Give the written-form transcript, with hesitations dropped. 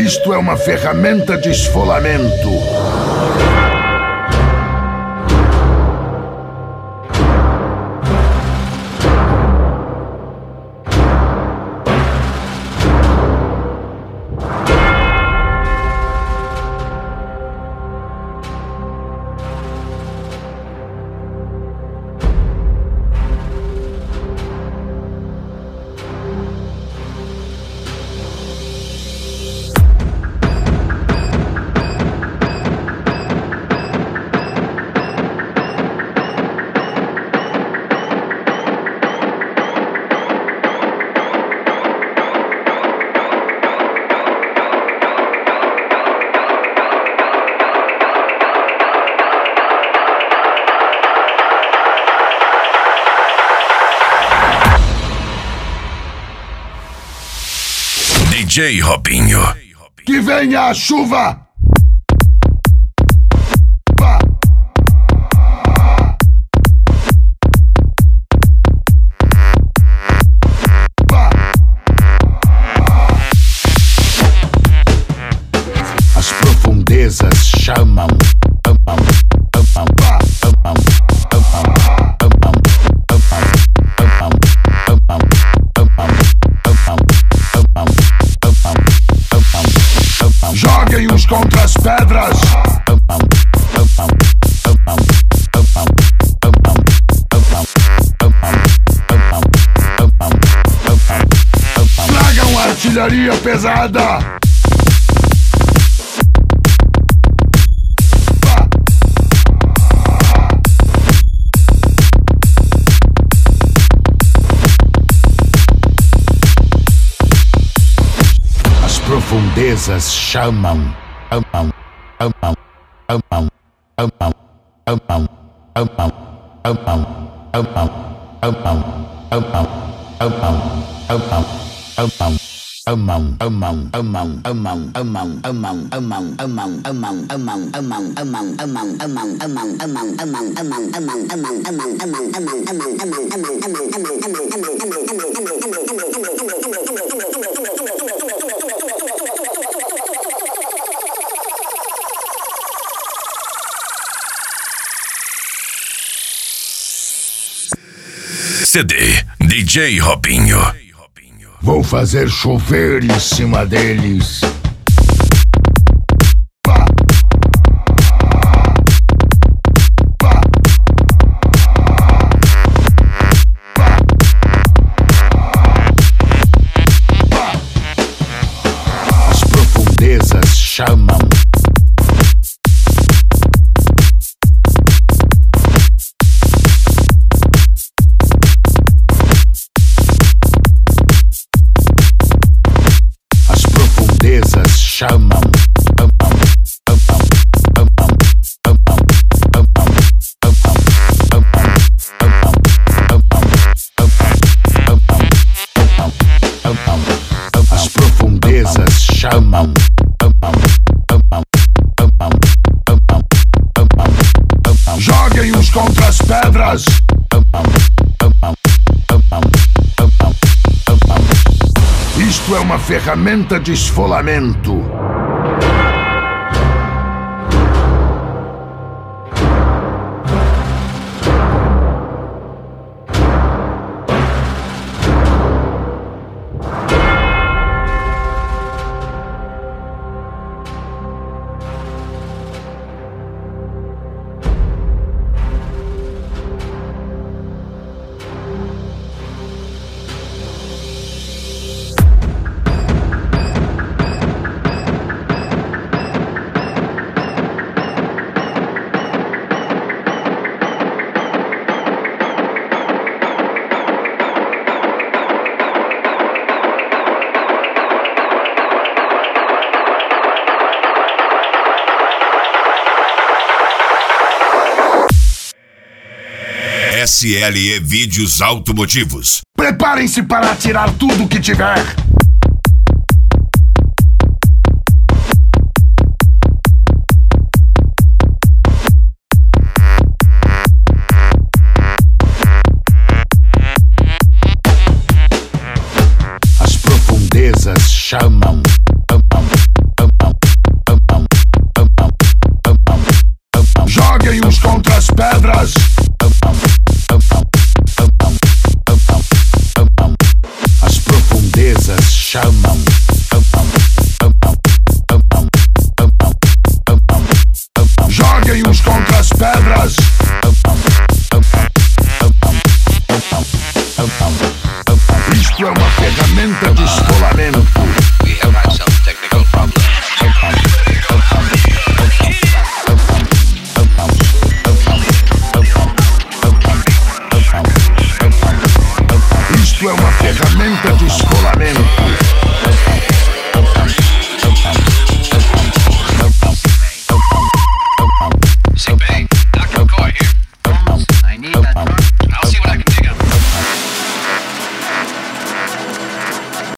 Isto é uma ferramenta de esfolamento. DJ Robinho. Que venha a chuva! As profundezas chamam. Joguem uns contra as pedras. Tragam artilharia pesada. As profundezas chamam. CD DJ Robinho. Vou fazer chover em cima deles. As profundezas chamam. Chamam. As profundezas chamam. Joguem uns contra as pedras. Isto é uma ferramenta de esfolamento. SLE Vídeos Automotivos. Preparem-se para atirar tudo que tiver. As profundezas chamam. ferramenta de esfolamento. Say bang, Dr. McCoy here. I need that.